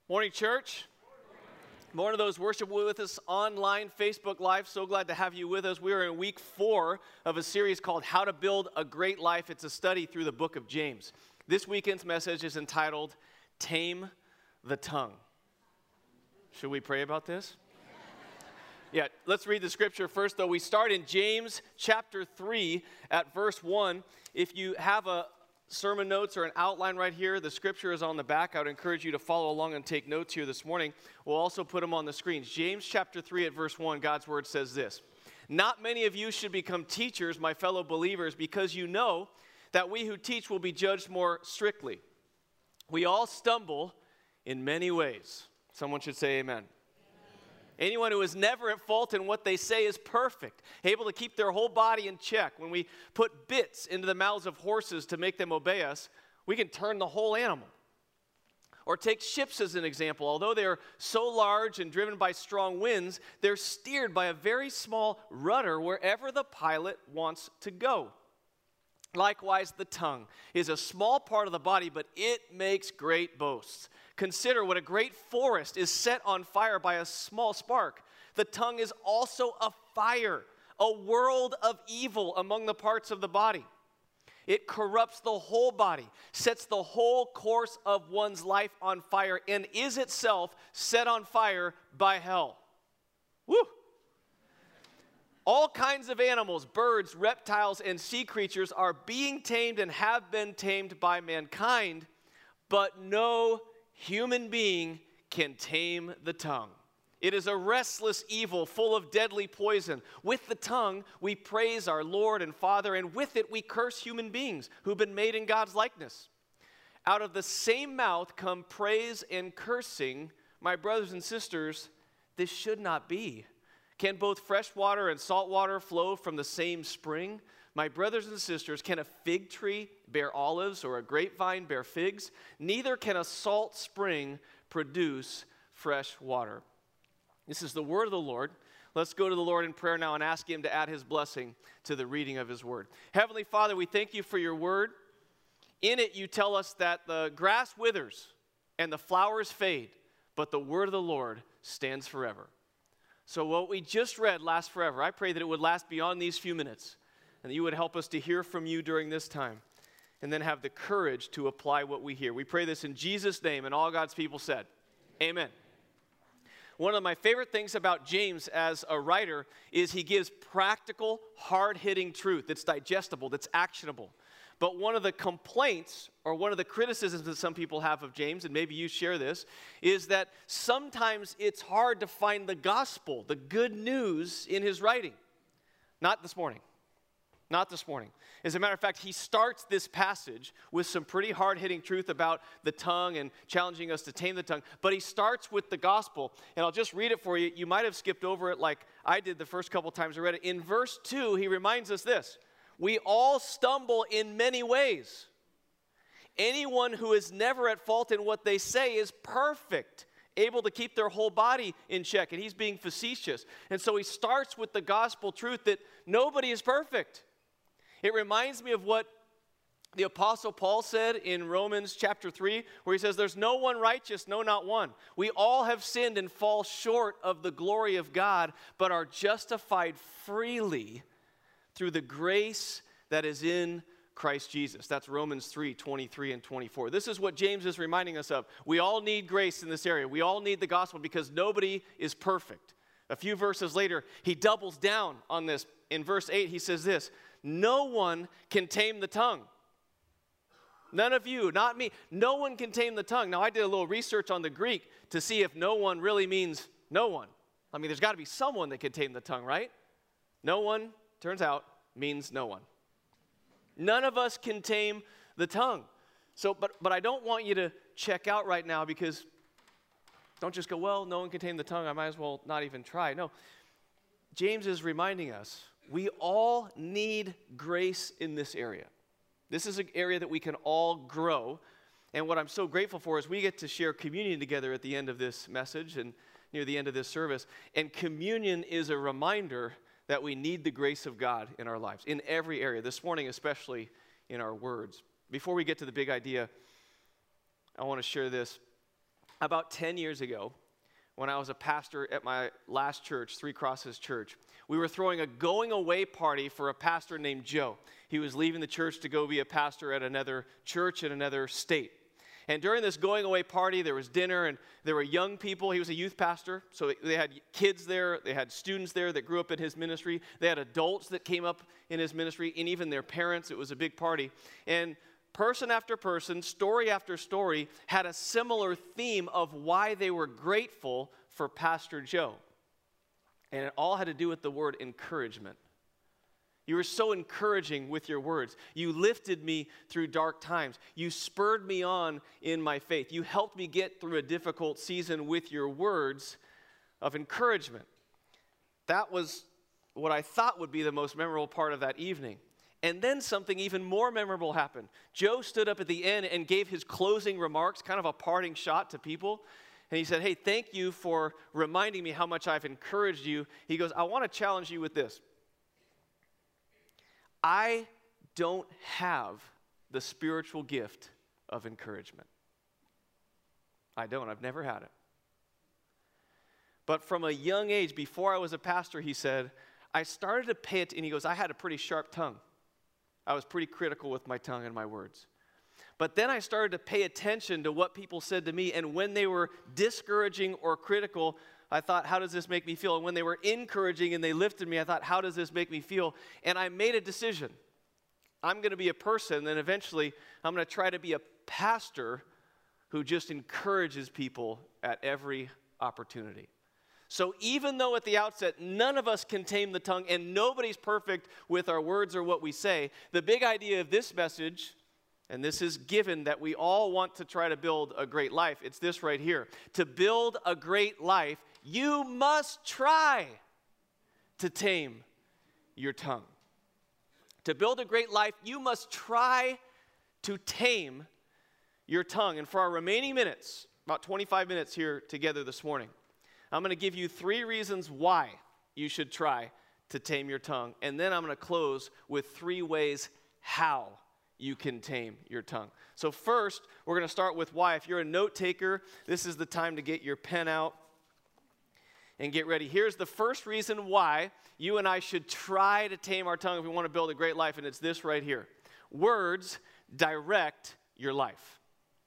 Morning, church. Morning to those worship with us online, Facebook Live. So glad to have you with us. We are in week 4 of a series called How to Build a Great Life. It's a study through the book of James. This weekend's message is entitled, Tame the Tongue. Should we pray about this? Yeah, let's read the scripture first, though. We start in James chapter 3 at verse 1. If you have a sermon notes or an outline right here, the scripture is on the back. I would encourage you to follow along and take notes here this morning. We'll also put them on the screens. James chapter 3 at verse 1, God's word says this: Not many of you should become teachers, my fellow believers, because you know that we who teach will be judged more strictly. We all stumble in many ways. Someone should say amen. Anyone who is never at fault in what they say is perfect, able to keep their whole body in check. When we put bits into the mouths of horses to make them obey us, we can turn the whole animal. Or take ships as an example. Although they are so large and driven by strong winds, they're steered by a very small rudder wherever the pilot wants to go. Likewise, the tongue is a small part of the body, but it makes great boasts. Consider what a great forest is set on fire by a small spark. The tongue is also a fire, a world of evil among the parts of the body. It corrupts the whole body, sets the whole course of one's life on fire, and is itself set on fire by hell. Woo! All kinds of animals, birds, reptiles, and sea creatures are being tamed and have been tamed by mankind, but no human being can tame the tongue. It is a restless evil full of deadly poison. With the tongue, we praise our Lord and Father, and with it we curse human beings who've been made in God's likeness. Out of the same mouth come praise and cursing. My brothers and sisters, this should not be. Can both fresh water and salt water flow from the same spring? My brothers and sisters, can a fig tree bear olives or a grapevine bear figs? Neither can a salt spring produce fresh water. This is the word of the Lord. Let's go to the Lord in prayer now and ask Him to add His blessing to the reading of His word. Heavenly Father, we thank You for Your word. In it, You tell us that the grass withers and the flowers fade, but the word of the Lord stands forever. So what we just read lasts forever. I pray that it would last beyond these few minutes, and that You would help us to hear from You during this time, and then have the courage to apply what we hear. We pray this in Jesus' name, and all God's people said, amen. One of my favorite things about James as a writer is he gives practical, hard-hitting truth that's digestible, that's actionable. But one of the complaints, or one of the criticisms that some people have of James, and maybe you share this, is that sometimes it's hard to find the gospel, the good news in his writing. Not this morning. Not this morning. As a matter of fact, he starts this passage with some pretty hard-hitting truth about the tongue and challenging us to tame the tongue. But he starts with the gospel, and I'll just read it for you. You might have skipped over it like I did the first couple times I read it. In verse 2, he reminds us this: we all stumble in many ways. Anyone who is never at fault in what they say is perfect, able to keep their whole body in check. And he's being facetious. And so he starts with the gospel truth that nobody is perfect. It reminds me of what the Apostle Paul said in Romans chapter 3, where he says, there's no one righteous, no, not one. We all have sinned and fall short of the glory of God, but are justified freely through the grace that is in Christ Jesus. That's Romans 3, 23 and 24. This is what James is reminding us of. We all need grace in this area. We all need the gospel because nobody is perfect. A few verses later, he doubles down on this. In verse 8, he says this: no one can tame the tongue. None of you, not me. No one can tame the tongue. Now, I did a little research on the Greek to see if no one really means no one. I mean, there's got to be someone that can tame the tongue, right? No one, turns out, means no one. None of us can tame the tongue. So, but I don't want you to check out right now, because don't just go, well, no one can tame the tongue, I might as well not even try. No, James is reminding us we all need grace in this area. This is an area that we can all grow. And what I'm so grateful for is we get to share communion together at the end of this message and near the end of this service. And communion is a reminder that we need the grace of God in our lives, in every area, this morning especially in our words. Before we get to the big idea, I want to share this. About 10 years ago, when I was a pastor at my last church, Three Crosses Church, we were throwing a going-away party for a pastor named Joe. He was leaving the church to go be a pastor at another church in another state. And during this going-away party, there was dinner, and there were young people. He was a youth pastor, so they had kids there. They had students there that grew up in his ministry. They had adults that came up in his ministry, and even their parents. It was a big party. And person after person, story after story, had a similar theme of why they were grateful for Pastor Joe. And it all had to do with the word encouragement. You were so encouraging with your words. You lifted me through dark times. You spurred me on in my faith. You helped me get through a difficult season with your words of encouragement. That was what I thought would be the most memorable part of that evening. And then something even more memorable happened. Joe stood up at the end and gave his closing remarks, kind of a parting shot to people. And he said, "Hey, thank you for reminding me how much I've encouraged you." He goes, "I want to challenge you with this. I don't have the spiritual gift of encouragement. I don't. I've never had it. But from a young age, before I was a pastor," he said, "I started to pay it." And he goes, "I had a pretty sharp tongue. I was pretty critical with my tongue and my words. But then I started to pay attention to what people said to me. And when they were discouraging or critical, I thought, how does this make me feel? And when they were encouraging and they lifted me, I thought, how does this make me feel? And I made a decision. I'm going to be a person, and eventually I'm going to try to be a pastor who just encourages people at every opportunity." So even though at the outset none of us can tame the tongue and nobody's perfect with our words or what we say, the big idea of this message, and this is given that we all want to try to build a great life, it's this right here. To build a great life, you must try to tame your tongue. To build a great life, you must try to tame your tongue. And for our remaining minutes, about 25 minutes here together this morning, I'm going to give you 3 reasons why you should try to tame your tongue. And then I'm going to close with 3 ways how you can tame your tongue. So first, we're going to start with why. If you're a note taker, this is the time to get your pen out and get ready. Here's the first reason why you and I should try to tame our tongue if we want to build a great life, and it's this right here. Words direct your life.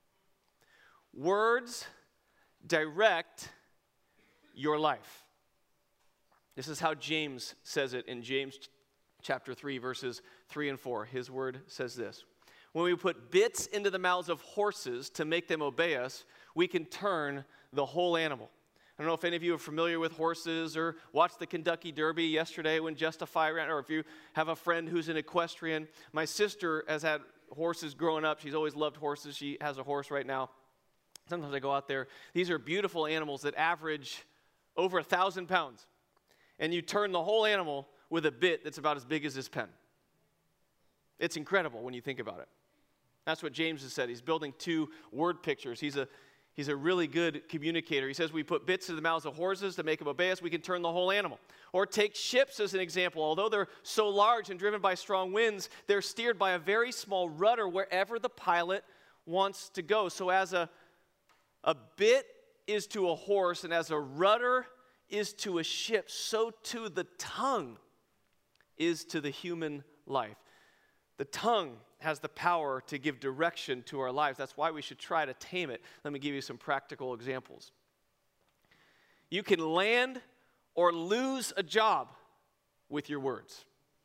Words direct your life. This is how James says it in James chapter 3, verses 3 and 4. His word says this: "When we put bits into the mouths of horses to make them obey us, we can turn the whole animal." I don't know if any of you are familiar with horses or watched the Kentucky Derby yesterday when Justify ran, or if you have a friend who's an equestrian. My sister has had horses growing up. She's always loved horses. She has a horse right now. Sometimes I go out there. These are beautiful animals that average over 1,000 pounds. And you turn the whole animal with a bit that's about as big as this pen. It's incredible when you think about it. That's what James has said. He's building 2 word pictures. He's a really good communicator. He says we put bits in the mouths of horses to make them obey us. We can turn the whole animal. Or take ships as an example. Although they're so large and driven by strong winds, they're steered by a very small rudder wherever the pilot wants to go. So as a bit is to a horse, and as a rudder is to a ship, so too the tongue is to the human life. The tongue has the power to give direction to our lives. That's why we should try to tame it. Let me give you some practical examples. You can land or lose a job with your words.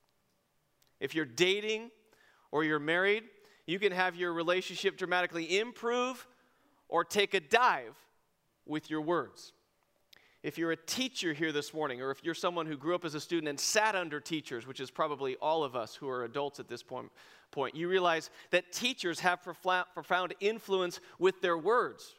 If you're dating or you're married, you can have your relationship dramatically improve or take a dive with your words. If you're a teacher here this morning, or if you're someone who grew up as a student and sat under teachers, which is probably all of us who are adults at this point, you realize that teachers have profound influence with their words.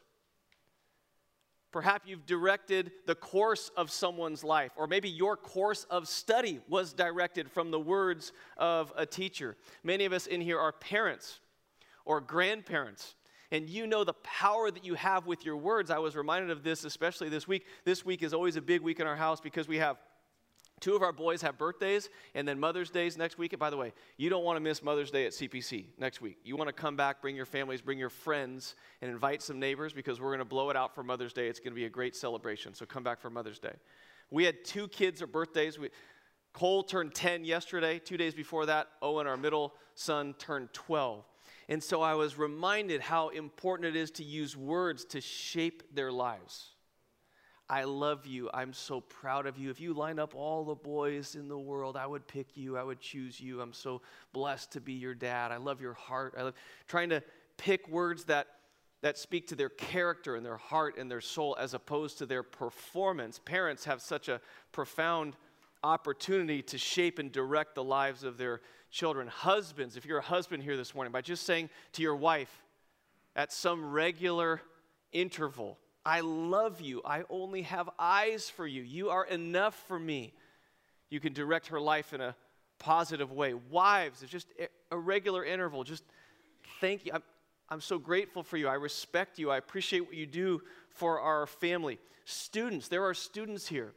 Perhaps you've directed the course of someone's life, or maybe your course of study was directed from the words of a teacher. Many of us in here are parents or grandparents, and you know the power that you have with your words. I was reminded of this, especially this week. This week is always a big week in our house because we have Two of our boys have birthdays, and then Mother's Day's next week. And by the way, you don't want to miss Mother's Day at CPC next week. You want to come back, bring your families, bring your friends, and invite some neighbors because we're going to blow it out for Mother's Day. It's going to be a great celebration, so come back for Mother's Day. We had two kids' birthdays. Cole turned 10 yesterday. 2 days before that, Owen, our middle son, turned 12. And so I was reminded how important it is to use words to shape their lives. I love you. I'm so proud of you. If you line up all the boys in the world, I would pick you. I would choose you. I'm so blessed to be your dad. I love your heart. I love trying to pick words that speak to their character and their heart and their soul as opposed to their performance. Parents have such a profound opportunity to shape and direct the lives of their children. Husbands, if you're a husband here this morning, by just saying to your wife at some regular interval, I love you. I only have eyes for you. You are enough for me. You can direct her life in a positive way. Wives, it's just a regular interval. Just thank you. I'm so grateful for you. I respect you. I appreciate what you do for our family. Students, there are students here.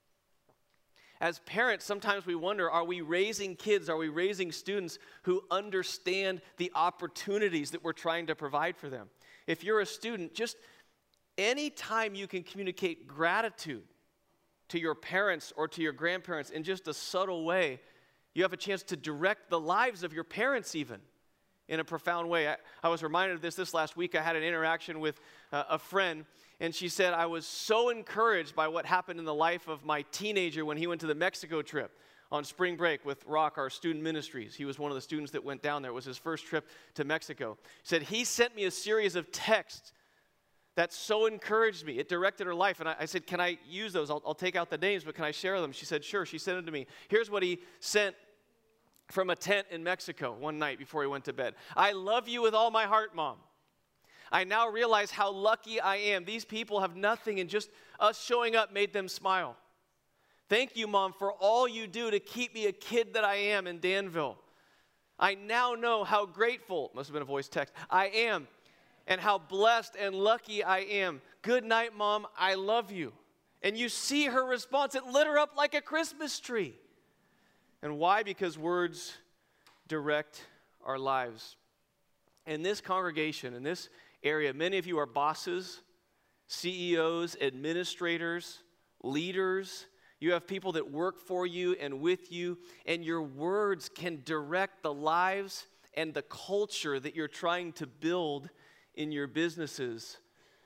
As parents, sometimes we wonder, are we raising kids, are we raising students who understand the opportunities that we're trying to provide for them? If you're a student, just anytime you can communicate gratitude to your parents or to your grandparents in just a subtle way, you have a chance to direct the lives of your parents even in a profound way. I was reminded of this last week. I had an interaction with a friend, and she said, I was so encouraged by what happened in the life of my teenager when he went to the Mexico trip on spring break with Rock, our student ministries. He was one of the students that went down there. It was his first trip to Mexico. He said, he sent me a series of texts that so encouraged me. It directed her life. And I said, can I use those? I'll take out the names, but can I share them? She said, sure. She sent them to me. Here's what he sent from a tent in Mexico one night before he went to bed. I love you with all my heart, Mom. I now realize how lucky I am. These people have nothing, and just us showing up made them smile. Thank you, Mom, for all you do to keep me a kid that I am in Danville. I now know how grateful, must have been a voice text, I am, and how blessed and lucky I am. Good night, Mom. I love you. And you see her response. It lit her up like a Christmas tree. And why? Because words direct our lives. In this congregation, in this area, many of you are bosses, CEOs, administrators, leaders. You have people that work for you and with you, and your words can direct the lives and the culture that you're trying to build in your businesses.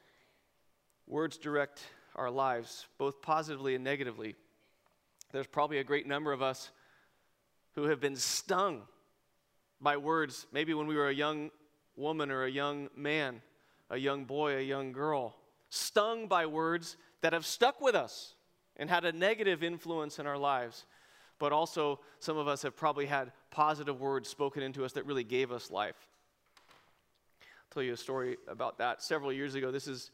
Words direct our lives, both positively and negatively. There's probably a great number of us who have been stung by words, maybe when we were a young woman or a young man, a young boy, a young girl, stung by words that have stuck with us and had a negative influence in our lives. But also, some of us have probably had positive words spoken into us that really gave us life. I'll tell you a story about that. Several years ago, this is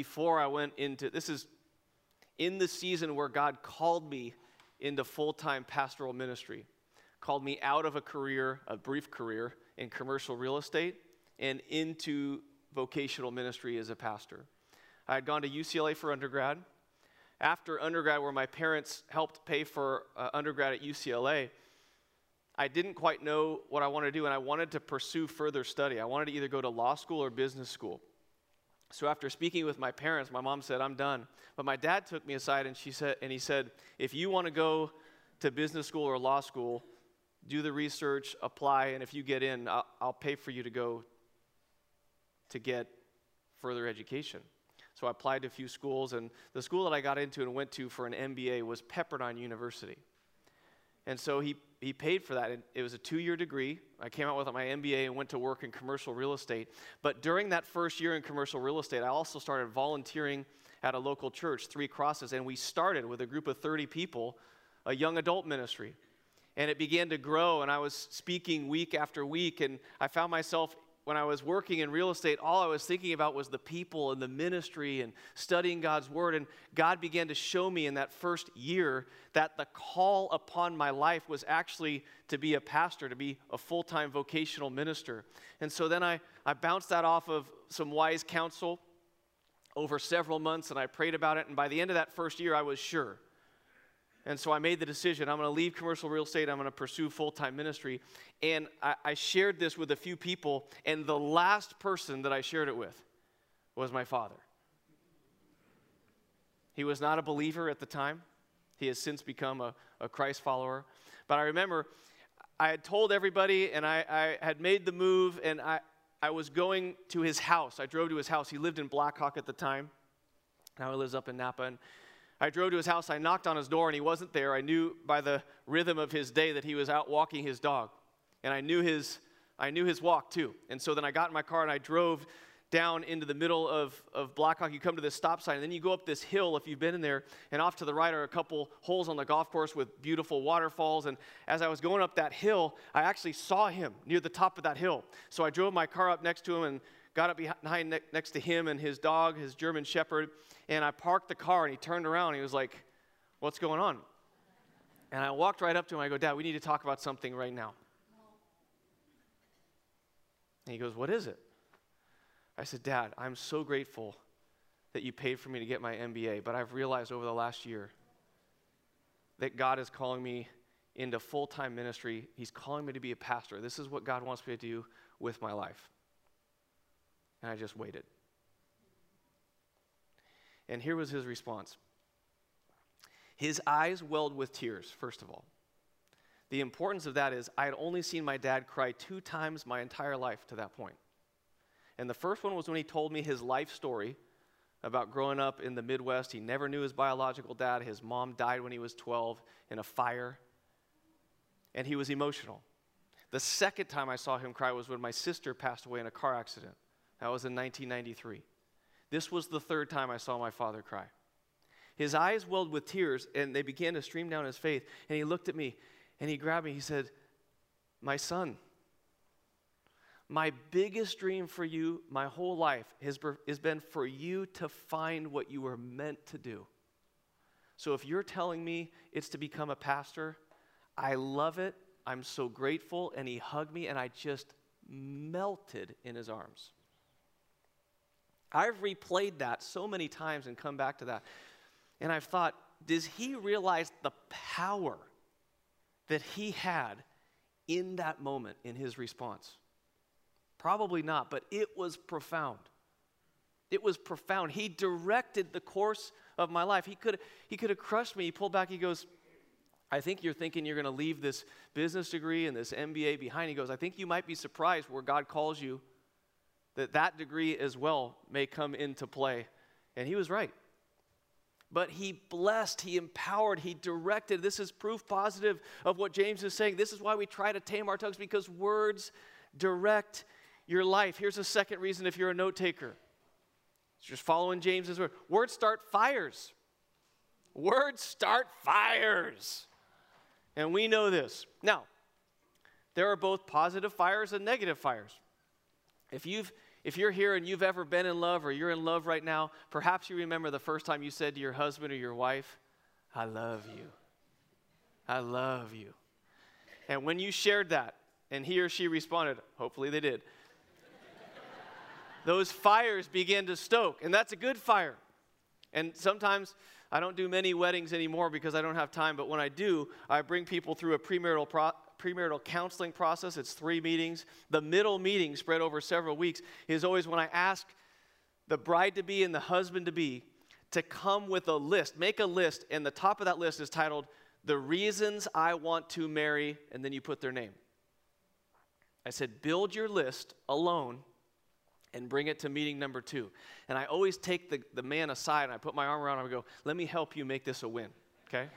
in the season where God called me into full-time pastoral ministry, called me out of a brief career in commercial real estate and into vocational ministry as a pastor. I had gone to UCLA for undergrad. After undergrad, where my parents helped pay for undergrad at UCLA, I didn't quite know what I wanted to do, and I wanted to pursue further study. I wanted to either go to law school or business school. So after speaking with my parents, my mom said, I'm done. But my dad took me aside, and he said, if you want to go to business school or law school, do the research, apply, and if you get in, I'll pay for you to go to get further education. So I applied to a few schools, and the school that I got into and went to for an MBA was Pepperdine University. And so he paid for that. It was a 2-year degree. I came out with my MBA and went to work in commercial real estate. But during that first year in commercial real estate, I also started volunteering at a local church, Three Crosses, and we started with a group of 30 people, a young adult ministry. And it began to grow, and I was speaking week after week, and I found myself, when I was working in real estate, all I was thinking about was the people and the ministry and studying God's word. And God began to show me in that first year that the call upon my life was actually to be a pastor, to be a full-time vocational minister. And so then I bounced that off of some wise counsel over several months, and I prayed about it. And by the end of that first year, I was sure. And so I made the decision, I'm going to leave commercial real estate, I'm going to pursue full-time ministry. And I shared this with a few people, and the last person that I shared it with was my father. He was not a believer at the time. He has since become a Christ follower. But I remember I had told everybody, and I had made the move, and I was going to his house. I drove to his house. He lived in Blackhawk at the time. Now he lives up in Napa. And I drove to his house. I knocked on his door, and he wasn't there. I knew by the rhythm of his day that he was out walking his dog. And I knew his walk, too. And so then I got in my car, and I drove down into the middle of Blackhawk. You come to this stop sign, and then you go up this hill, if you've been in there, and off to the right are a couple holes on the golf course with beautiful waterfalls. And as I was going up that hill, I actually saw him near the top of that hill. So I drove my car up next to him and got up behind next to him and his dog, his German Shepherd, and I parked the car, and he turned around, and he was like, "What's going on?" And I walked right up to him. I go, "Dad, we need to talk about something right now." And he goes, "What is it?" I said, "Dad, I'm so grateful that you paid for me to get my MBA, but I've realized over the last year that God is calling me into full-time ministry. He's calling me to be a pastor. This is what God wants me to do with my life." And I just waited. And here was his response. His eyes welled with tears, first of all. The importance of that is I had only seen my dad cry 2 times my entire life to that point. And the first one was when he told me his life story about growing up in the Midwest. He never knew his biological dad. His mom died when he was 12 in a fire. And he was emotional. The second time I saw him cry was when my sister passed away in a car accident. That was in 1993. This was the third time I saw my father cry. His eyes welled with tears, and they began to stream down his face. And he looked at me, and he grabbed me. He said, "My son, my biggest dream for you my whole life has been for you to find what you were meant to do. So if you're telling me it's to become a pastor, I love it. I'm so grateful." And he hugged me, and I just melted in his arms. I've replayed that so many times and come back to that. And I've thought, does he realize the power that he had in that moment in his response? Probably not, but it was profound. It was profound. He directed the course of my life. He could have crushed me. He pulled back. He goes, "I think you're thinking you're going to leave this business degree and this MBA behind." He goes, "I think you might be surprised where God calls you that degree as well may come into play." And he was right. But he blessed, he empowered, he directed. This is proof positive of what James is saying. This is why we try to tame our tongues, because words direct your life. Here's a second reason if you're a note taker. It's just following James's word. Words start fires. Words start fires. And we know this. Now, there are both positive fires and negative fires. If you're here and you've ever been in love or you're in love right now, perhaps you remember the first time you said to your husband or your wife, "I love you. I love you." And when you shared that and he or she responded, hopefully they did, those fires began to stoke, and that's a good fire. And sometimes I don't do many weddings anymore because I don't have time, but when I do, I bring people through a premarital counseling process. It's 3 meetings. The middle meeting, spread over several weeks, is always when I ask the bride-to-be and the husband-to-be to come with a list, make a list, and the top of that list is titled, "The Reasons I Want to Marry," and then you put their name. I said, build your list alone and bring it to meeting number 2. And I always take the man aside, and I put my arm around him and go, "Let me help you make this a win," okay?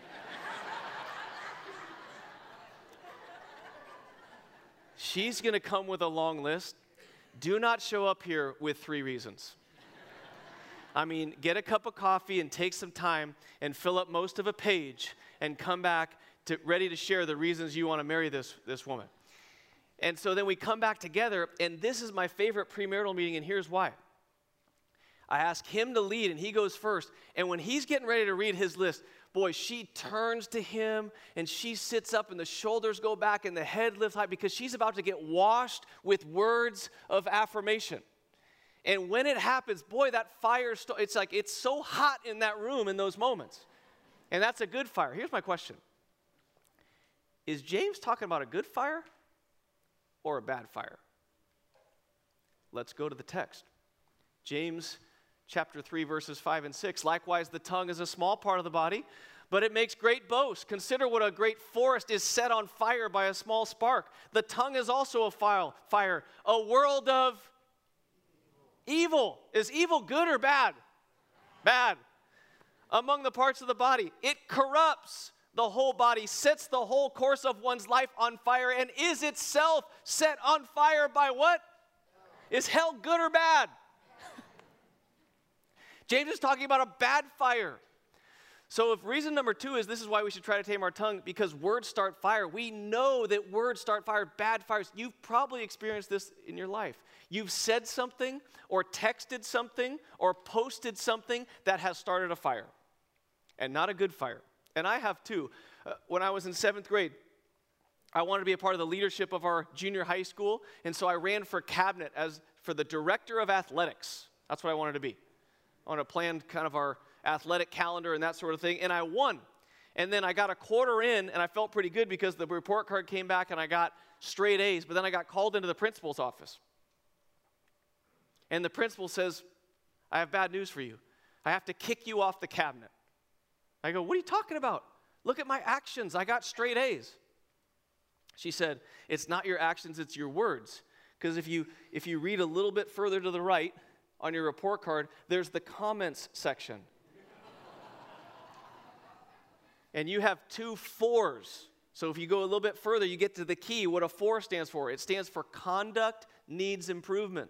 She's going to come with a long list. Do not show up here with 3 reasons. I mean, get a cup of coffee and take some time and fill up most of a page and come back ready to share the reasons you want to marry this woman. And so then we come back together, and this is my favorite premarital meeting, and here's why. I ask him to lead, and he goes first. And when he's getting ready to read his list, boy, she turns to him, and she sits up, and the shoulders go back, and the head lifts high, because she's about to get washed with words of affirmation. And when it happens, boy, that fire, it's like it's so hot in that room in those moments. And that's a good fire. Here's my question. Is James talking about a good fire or a bad fire? Let's go to the text. James chapter 3, verses 5 and 6. Likewise, the tongue is a small part of the body, but it makes great boast. Consider what a great forest is set on fire by a small spark. The tongue is also a fire, a world of evil. Is evil good or bad? Bad. Among the parts of the body, it corrupts the whole body, sets the whole course of one's life on fire, and is itself set on fire by what? Is hell good or bad? James is talking about a bad fire. So if reason number 2 is this is why we should try to tame our tongue, because words start fire. We know that words start fire, bad fires. You've probably experienced this in your life. You've said something or texted something or posted something that has started a fire, and not a good fire. And I have too. When I was in 7th grade, I wanted to be a part of the leadership of our junior high school, and so I ran for cabinet as for the director of athletics. That's what I wanted to be. I wanted to plan kind of our athletic calendar and that sort of thing, and I won. And then I got a quarter in, and I felt pretty good because the report card came back, and I got straight A's, but then I got called into the principal's office. And the principal says, I have bad news for you. I have to kick you off the cabinet. I go, what are you talking about? Look at my actions. I got straight A's. She said, it's not your actions, it's your words. Because if you read a little bit further to the right on your report card, there's the comments section. And you have 2 4s. So if you go a little bit further, you get to the key, what a 4 stands for. It stands for conduct needs improvement.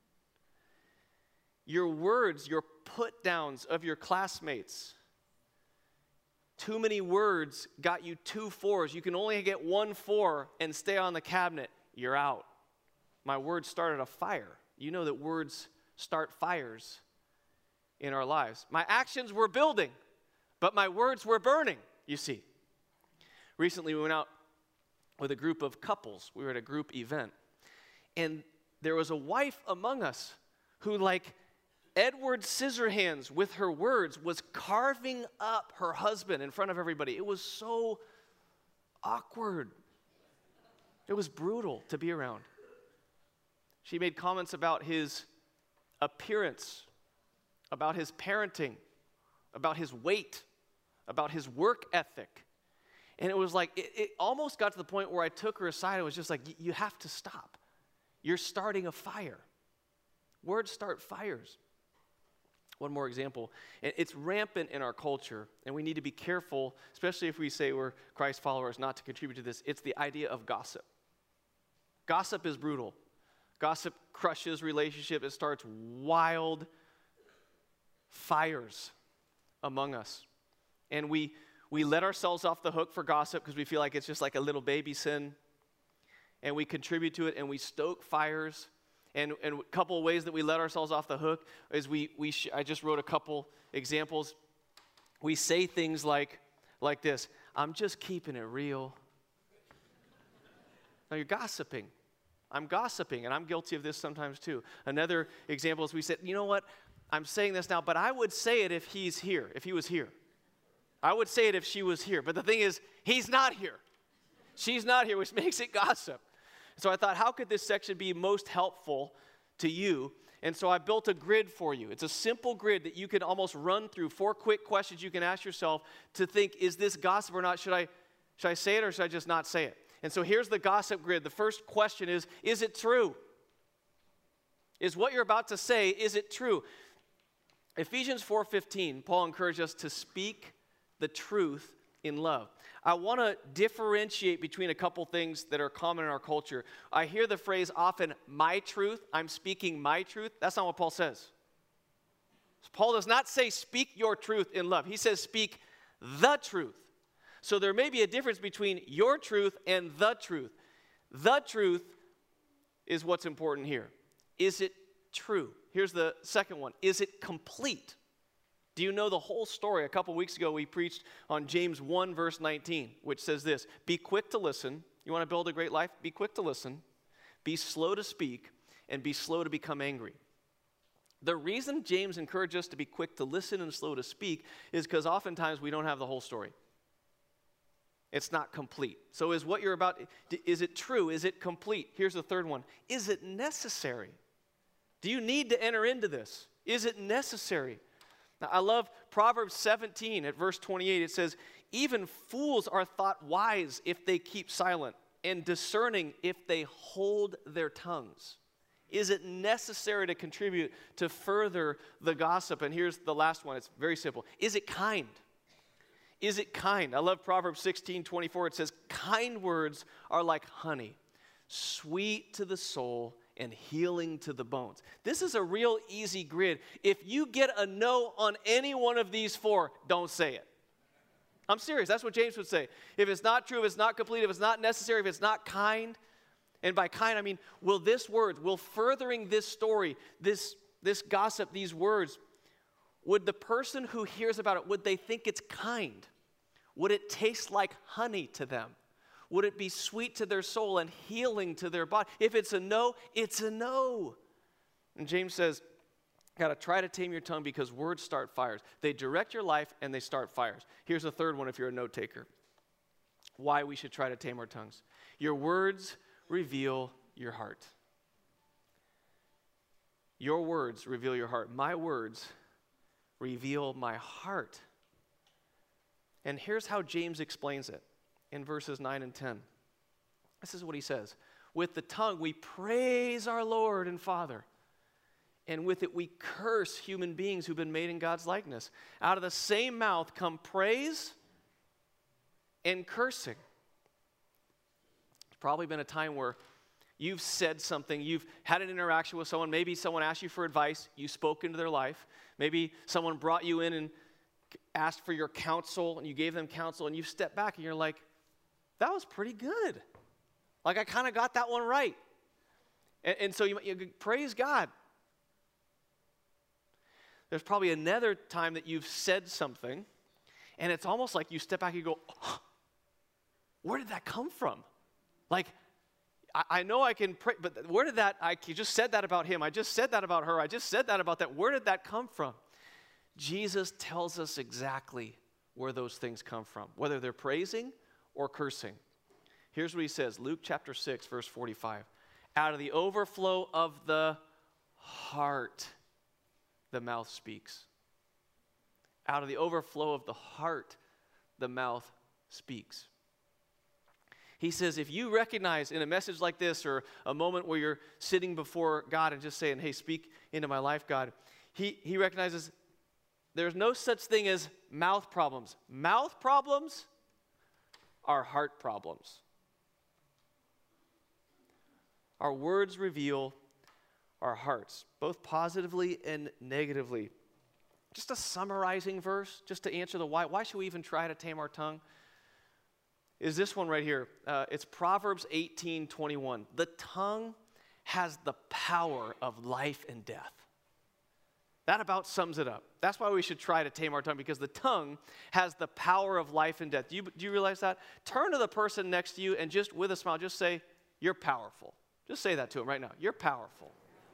Your words, your put-downs of your classmates. Too many words got you 2 4s. You can only get 1 4 and stay on the cabinet. You're out. My words started a fire. You know that words start fires in our lives. My actions were building, but my words were burning, you see. Recently, we went out with a group of couples. We were at a group event. And there was a wife among us who, like Edward Scissorhands with her words, was carving up her husband in front of everybody. It was so awkward. It was brutal to be around. She made comments about his appearance, about his parenting, about his weight, about his work ethic. And it was like, it almost got to the point where I took her aside. It was just like, you have to stop. You're starting a fire. Words start fires. One more example. It's rampant in our culture, and we need to be careful, especially if we say we're Christ followers, not to contribute to this. It's the idea of gossip. Gossip is brutal. Gossip crushes relationship. It starts wild fires among us. And we let ourselves off the hook for gossip because we feel like it's just like a little baby sin. And we contribute to it, and we stoke fires. And a couple of ways that we let ourselves off the hook is I just wrote a couple examples. We say things like this, I'm just keeping it real. Now you're gossiping. I'm gossiping, and I'm guilty of this sometimes too. Another example is we said, you know what, I'm saying this now, but I would say it if he was here. I would say it if she was here. But the thing is, he's not here. She's not here, which makes it gossip. So I thought, how could this section be most helpful to you? And so I built a grid for you. It's a simple grid that you can almost run through. 4 quick questions you can ask yourself to think, is this gossip or not? Should I say it or should I just not say it? And so here's the gossip grid. The first question is it true? Is what you're about to say, is it true? Ephesians 4:15, Paul encouraged us to speak the truth in love. I want to differentiate between a couple things that are common in our culture. I hear the phrase often, my truth, I'm speaking my truth. That's not what Paul says. Paul does not say speak your truth in love. He says speak the truth. So there may be a difference between your truth and the truth. The truth is what's important here. Is it true? Here's the second one. Is it complete? Do you know the whole story? A couple weeks ago, we preached on James 1, verse 19, which says this, be quick to listen. You want to build a great life? Be quick to listen. Be slow to speak, and be slow to become angry. The reason James encourages us to be quick to listen and slow to speak is because oftentimes we don't have the whole story. It's not complete. So is what you're about, is it true? Is it complete? Here's the third one. Is it necessary? Do you need to enter into this? Is it necessary? Now, I love Proverbs 17 at verse 28. It says, even fools are thought wise if they keep silent, and discerning if they hold their tongues. Is it necessary to contribute to further the gossip? And here's the last one. It's very simple. Is it kind? Is it kind? I love Proverbs 16:24. It says, kind words are like honey, sweet to the soul and healing to the bones. This is a real easy grid. If you get a no on any one of these four, don't say it. I'm serious. That's what James would say. If it's not true, if it's not complete, if it's not necessary, if it's not kind, and by kind, I mean, will furthering this story, this gossip, these words, would the person who hears about it, would they think it's kind? Would it taste like honey to them? Would it be sweet to their soul and healing to their body? If it's a no, it's a no. And James says, got to try to tame your tongue because words start fires. They direct your life and they start fires. Here's a third one if you're a note taker. Why we should try to tame our tongues. Your words reveal your heart. Your words reveal your heart. My words reveal my heart. And here's how James explains it in verses 9 and 10. This is what he says. With the tongue we praise our Lord and Father, and with it we curse human beings who've been made in God's likeness. Out of the same mouth come praise and cursing. There's probably been a time where you've said something, you've had an interaction with someone, maybe someone asked you for advice, you spoke into their life, maybe someone brought you in and asked for your counsel, and you gave them counsel, and you step back and you're like, that was pretty good. Like, I kind of got that one right. And so you praise God. There's probably another time that you've said something, and it's almost like you step back and you go, oh, where did that come from? Like, I know I can pray, but where did that, you just said that about him, I just said that about her, I just said that about that. Where did that come from? Jesus tells us exactly where those things come from, whether they're praising or cursing. Here's what he says, Luke chapter 6, verse 45. Out of the overflow of the heart, the mouth speaks. Out of the overflow of the heart, the mouth speaks. He says, if you recognize in a message like this or a moment where you're sitting before God and just saying, hey, speak into my life, God, he recognizes there's no such thing as mouth problems. Mouth problems are heart problems. Our words reveal our hearts, both positively and negatively. Just a summarizing verse, just to answer the why. Why should we even try to tame our tongue? Is this one right here. It's Proverbs 18:21. The tongue has the power of life and death. That about sums it up. That's why we should try to tame our tongue, because the tongue has the power of life and death. Do you realize that? Turn to the person next to you and just with a smile, just say, you're powerful. Just say that to him right now. You're powerful.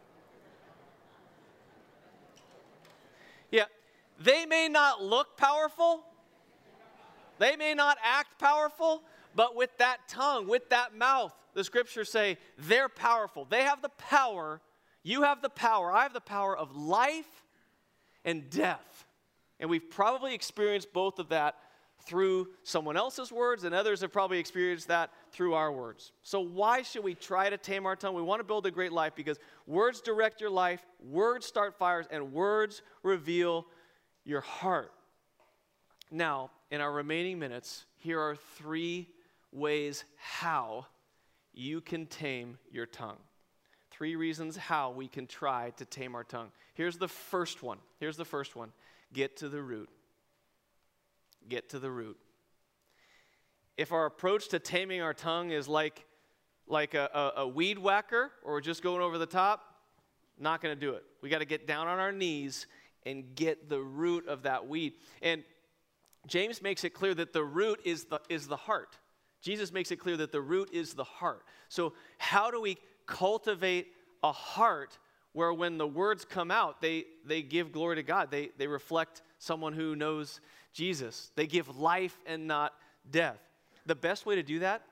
Yeah, they may not look powerful. They may not act powerful, but with that tongue, with that mouth, the scriptures say they're powerful. They have the power. You have the power. I have the power of life and death. And we've probably experienced both of that through someone else's words, and others have probably experienced that through our words. So why should we try to tame our tongue? We want to build a great life because words direct your life, words start fires, and words reveal your heart. Now, in our remaining minutes, here are 3 ways how you can tame your tongue. 3 reasons how we can try to tame our tongue. Here's the first one. Get to the root. Get to the root. If our approach to taming our tongue is like a weed whacker or just going over the top, not going to do it. We got to get down on our knees and get the root of that weed. And James makes it clear that the root is the heart. Jesus makes it clear that the root is the heart. So how do we cultivate a heart where when the words come out, they give glory to God. They reflect someone who knows Jesus. They give life and not death. The best way to do that,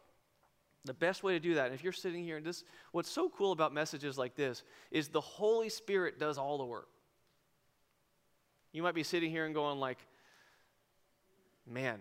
and if you're sitting here, and this, what's so cool about messages like this is the Holy Spirit does all the work. You might be sitting here and going like, man,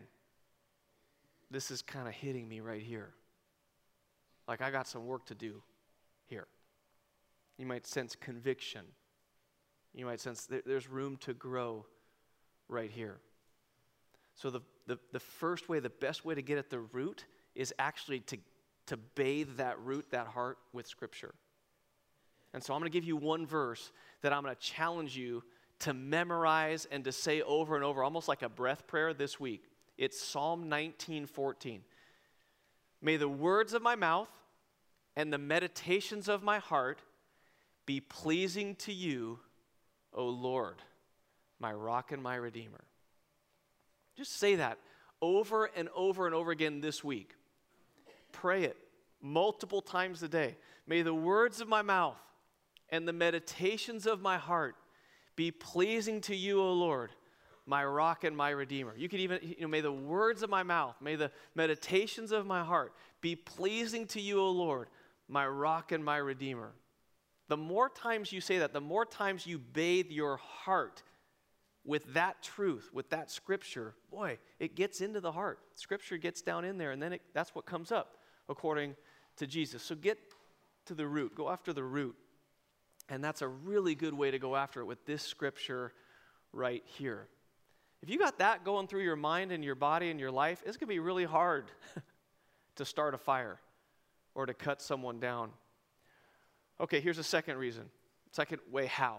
this is kind of hitting me right here. Like I got some work to do here. You might sense conviction. You might sense there's room to grow right here. So the first way, the best way to get at the root is actually to bathe that root, that heart, with Scripture. And so I'm going to give you one verse that I'm going to challenge you to memorize and to say over and over, almost like a breath prayer this week. It's Psalm 19:14. May the words of my mouth and the meditations of my heart be pleasing to you, O Lord, my rock and my redeemer. Just say that over and over and over again this week. Pray it multiple times a day. May the words of my mouth and the meditations of my heart be pleasing to you, O Lord, my rock and my redeemer. You could even, may the words of my mouth, may the meditations of my heart be pleasing to you, O Lord, my rock and my redeemer. The more times you say that, the more times you bathe your heart with that truth, with that Scripture, boy, it gets into the heart. Scripture gets down in there, and then that's what comes up according to Jesus. So get to the root. Go after the root. And that's a really good way to go after it with this Scripture right here. If you got that going through your mind and your body and your life, it's going to be really hard to start a fire or to cut someone down. Okay, here's a second reason. Second way how.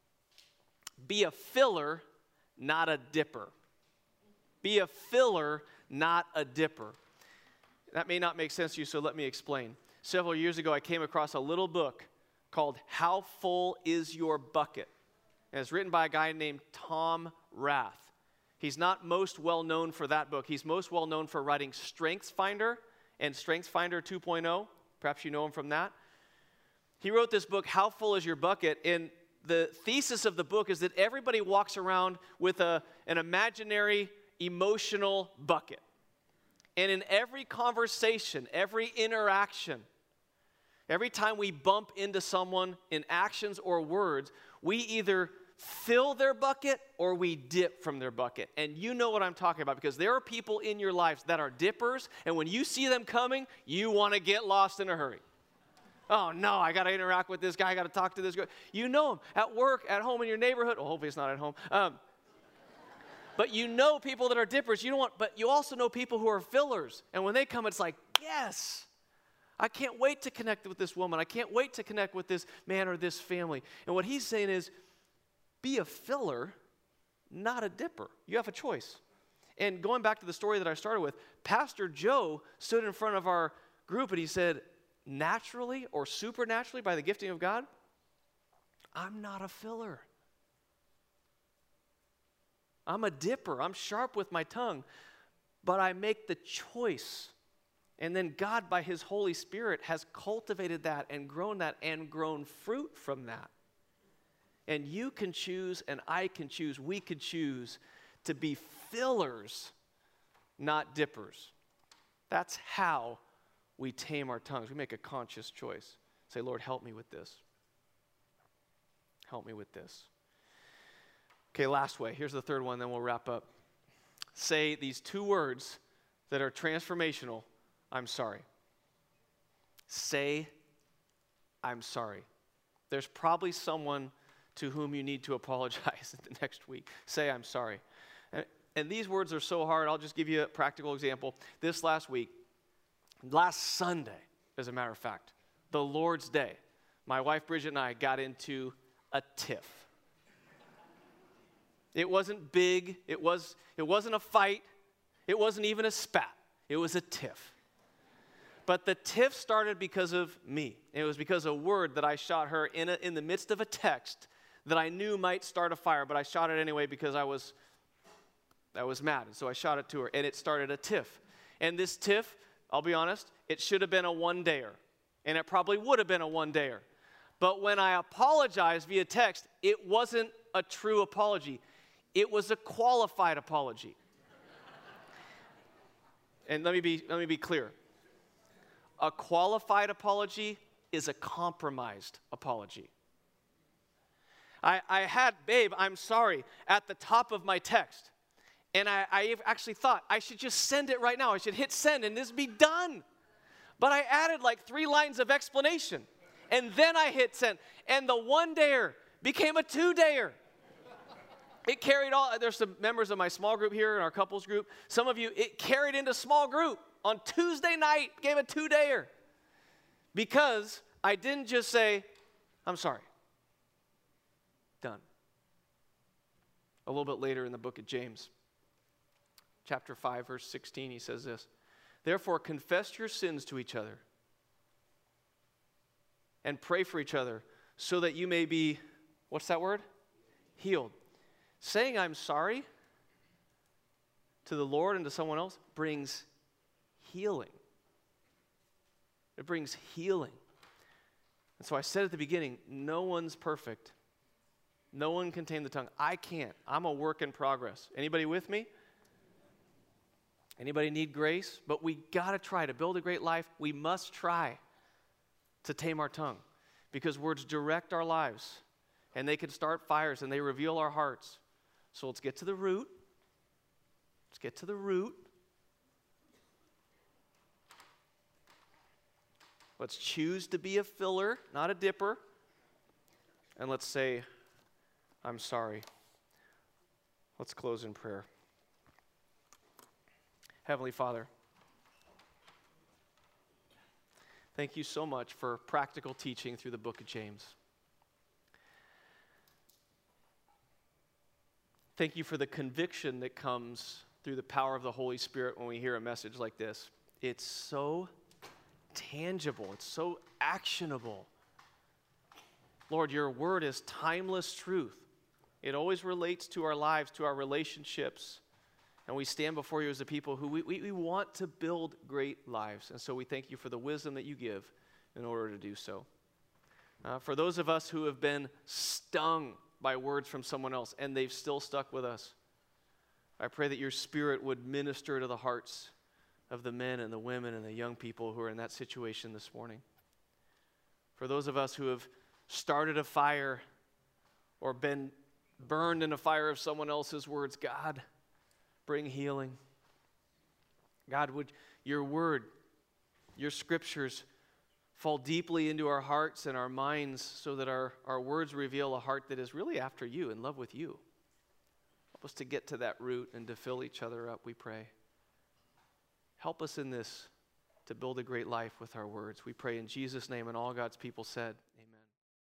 Be a filler, not a dipper. Be a filler, not a dipper. That may not make sense to you, so let me explain. Several years ago, I came across a little book called How Full Is Your Bucket? And it's written by a guy named Tom Rath. He's not most well known for that book. He's most well known for writing StrengthsFinder and StrengthsFinder 2.0. Perhaps you know him from that. He wrote this book, How Full Is Your Bucket? And the thesis of the book is that everybody walks around with an imaginary, emotional bucket. And in every conversation, every interaction, every time we bump into someone in actions or words, we either fill their bucket or we dip from their bucket. And you know what I'm talking about, because there are people in your lives that are dippers, and when you see them coming, you want to get lost in a hurry. Oh, no, I got to interact with this guy. I got to talk to this guy. You know him at work, at home, in your neighborhood. Well, hopefully it's not at home. But you know people that are dippers. But you also know people who are fillers. And when they come, it's like, yes, I can't wait to connect with this woman. I can't wait to connect with this man or this family. And what he's saying is, be a filler, not a dipper. You have a choice. And going back to the story that I started with, Pastor Joe stood in front of our group and he said, naturally or supernaturally by the gifting of God, I'm not a filler. I'm a dipper. I'm sharp with my tongue, but I make the choice. And then God, by His Holy Spirit, has cultivated that and grown fruit from that. And you can choose, and I can choose, we could choose to be fillers, not dippers. That's how we tame our tongues. We make a conscious choice. Say, Lord, help me with this. Help me with this. Okay, last way. Here's the third one, then we'll wrap up. Say these two words that are transformational. I'm sorry. Say, I'm sorry. There's probably someone to whom you need to apologize the next week. Say, I'm sorry. And these words are so hard. I'll just give you a practical example. This last Sunday, as a matter of fact, the Lord's Day, my wife Bridget and I got into a tiff. It wasn't big. It wasn't a fight. It wasn't even a spat. It was a tiff. But the tiff started because of me. It was because of a word that I shot her in the midst of a text that I knew might start a fire, but I shot it anyway because I was mad. And so I shot it to her, and it started a tiff. And this tiff, I'll be honest, it should have been a one-dayer. And it probably would have been a one-dayer. But when I apologized via text, it wasn't a true apology. It was a qualified apology. And let me be clear. A qualified apology is a compromised apology. I had, babe, I'm sorry, at the top of my text. And I actually thought I should just send it right now. I should hit send and this be done. But I added like 3 lines of explanation. And then I hit send. And the 1-dayer became a 2-dayer. It carried all, there's some members of my small group here in our couples group. Some of you, it carried into small group. On Tuesday night, gave a 2-dayer. Because I didn't just say, I'm sorry. Done. A little bit later in the book of James, chapter 5, verse 16, he says this. Therefore, confess your sins to each other and pray for each other so that you may be, what's that word? Healed. Saying I'm sorry to the Lord and to someone else brings healing. It brings healing. And so I said at the beginning, no one's perfect. No one can tame the tongue. I can't. I'm a work in progress. Anybody with me? Anybody need grace? But we got to try to build a great life. We must try to tame our tongue because words direct our lives and they can start fires and they reveal our hearts. So let's get to the root. Let's get to the root. Let's choose to be a filler, not a dipper. And let's say, I'm sorry. Let's close in prayer. Heavenly Father, thank you so much for practical teaching through the book of James. Thank you for the conviction that comes through the power of the Holy Spirit when we hear a message like this. It's so tangible. It's so actionable. Lord, your word is timeless truth. It always relates to our lives, to our relationships. And we stand before you as a people who we want to build great lives. And so we thank you for the wisdom that you give in order to do so. For those of us who have been stung by words from someone else and they've still stuck with us, I pray that your Spirit would minister to the hearts of the men and the women and the young people who are in that situation this morning. For those of us who have started a fire or been burned in a fire of someone else's words, God, bring healing. God, would your word, your scriptures fall deeply into our hearts and our minds so that our words reveal a heart that is really after you, in love with you. Help us to get to that root and to fill each other up, we pray. Help us in this to build a great life with our words. We pray in Jesus' name, and all God's people said,